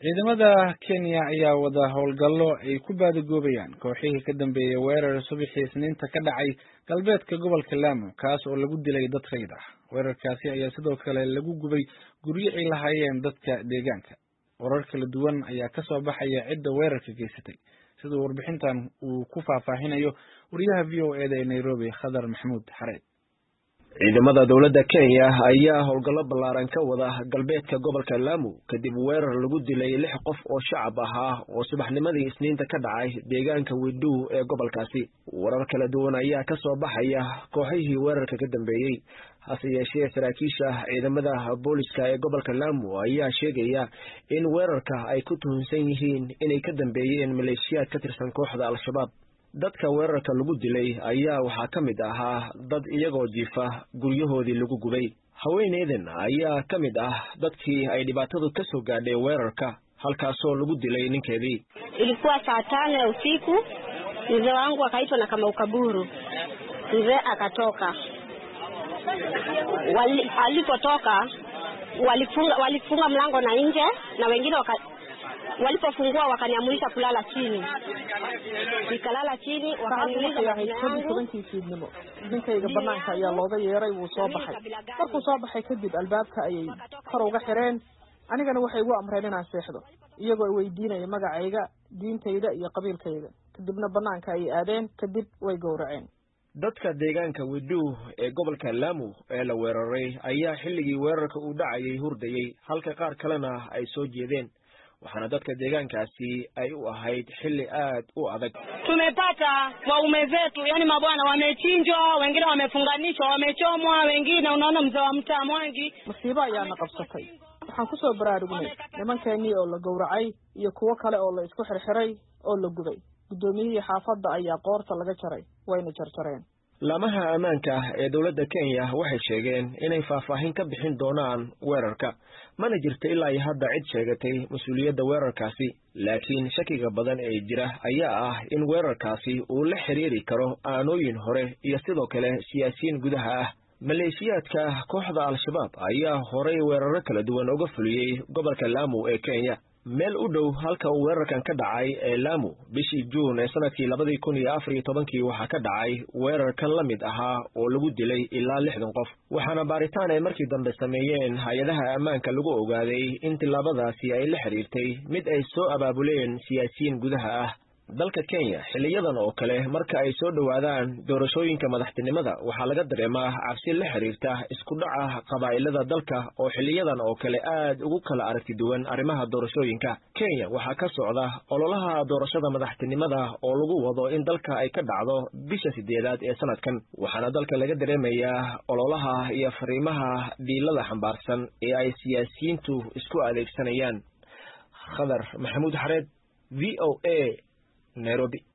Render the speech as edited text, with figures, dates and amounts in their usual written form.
ciidamada Kenya ayaa wada howlgallo ay ku baadagoobayaan kooxihii ka dambeeyay weerar subaxii Isniinta ka dhacay galbeedka gobolka Lamu kaas oo lagu dilay dad rayid ah. Weerarkaasi ayaa sidoo kale lagu gubay guryo ay lahaayeen dadka deegaanka. Warar kala duwan ayaa ka soo baxaya cidda weerarka geysatay. Sida warbixintan uu ku faahfaahinayo wariyaha VOA ee Nairobi Khadar Maxamuud Xareed. ciidamada dawladda Kenya ayaa howlgallo ballaaran ka wada galbeedka gobolka Lamu kadib weerar lagu dilay 6 qof oo shacab ah oo subaxnimadii Isniinta ka dhacay deegaanka Wedu ee gobolkaasi. Warar kala duwan ayaa ka soo baxaya kooxihii weerarka ka dambeeyay. hase yeeshee saraakiisha ciidamada booliska ee gobolka Lamu ayaa sheegaya in weerarka ay ku tuhunsan yihiin inay ka dambeeyeen maleeshiyaad ka tirsan kooxda Al-Shabaab. dadka weerarka lagu dilay ayaa waxaa ka mid ahaa dad iyagoo jiifa guryahoodii lagu gubay. haweeneydan ayaa ka mid ah dadkii ay dhibaatadu ka soo gaadhay weerarka halkaasoo lagu dilay ninkeedii. Ilikuwa saa 5 ya usiku, mzee wangu akaitwa na kama ukaburu. Mzee akatoka. Alipotoka walifunga mlango na nje na wengine walipofungua wakaniamurisha kulala chini. Nikalala chini wakaniuliza fiidnimo. Ninkayga banaanka ayaa looga yeeray wuu soo baxay. Markuu soo baxay kadib albaabka ayay kor uga xireen. Anigana waxay ugu amreen inaan seexdo. Iyagoo ay weydiinayeen magacayga, diintayda iyo qabiilkayga. Kadibna banaanka ay aadeen kadib way gowraceen. dadka deegaanka Wedu ee gobolka Lamu ee la weeraray ayaa xilligii weerarka u dhacayay hurdayay halka qaar kalena ay soo jeedeen. waxaana dadka deegaankaasi ay u ahayd xilli aad u adag. Tumepata waume zetu, yani mabwana wamechinjwa, wengine wamefunganishwa, wamechomwa, wengine unaona mzee wa mtaa Mwangi. Masiibo ayaa na qabsatay. waxaan ku soo baraarugnay nimankeenii oo la gowracay iyo kuwo kale oo la isku xirxiray oo la gubay. gudoomiyihii xaafadda ayaa qoorta laga jaray wayna jarjareen. laamaha ammaanka ee dawladda Kenya waxay sheegeen inay faahfaahin ka bixin doonaan weerarka. mana jirto ilaa hadda cid sheegatay mas'uuliyadda weerarkaasi, laakiin shakiga badan ee jira ayaa ah in weerarkaasi uu la xiriiri karo aanooyin hore iyo sidoo kale siyaasiyiin gudaha ah. maleeshiyaadka kooxda Al-Shabaab ayaa horay weeraro kala duwan uga fuliyay gobolka Lamu ee Kenya. meel u dhow halka uu weerarkan ka dhacay ee Lamu bishii June ee sanadkii 2014 waxaa ka dhacay weerar kan la mid ahaa oo lagu dilay ilaa 60 qof. waxaana baaritaan ay markii dambe sameeyeen hay'adaha ammaanka lagu ogaaday in tilaabadaasi ay la xiriirtay mid ay soo abaabuleen siyaasiyiin gudaha ah. dalka Kenya xiliyadan oo kale marka ay soo dhawaadaan doorashooyinka madaxtinimada waxaa laga dareemaa cabsi la xiriirta isku dhaca qabaa'ilada dalka oo xiliyadan oo kale aad ugu kala aragti duwan arrimaha doorashooyinka. Kenya waxaa ka socda ololaha doorashada madaxtinimada oo lagu wado in dalka ay ka dhacdo bisha 8aad ee sanadkan. waxaana dalka laga dareemayaa ololaha iyo fariimaha diilada xambaarsan ee ay siyaasiyiintu isku adeegsanayaan. Khadar Maxamuud Xareed, VOA Nairobi.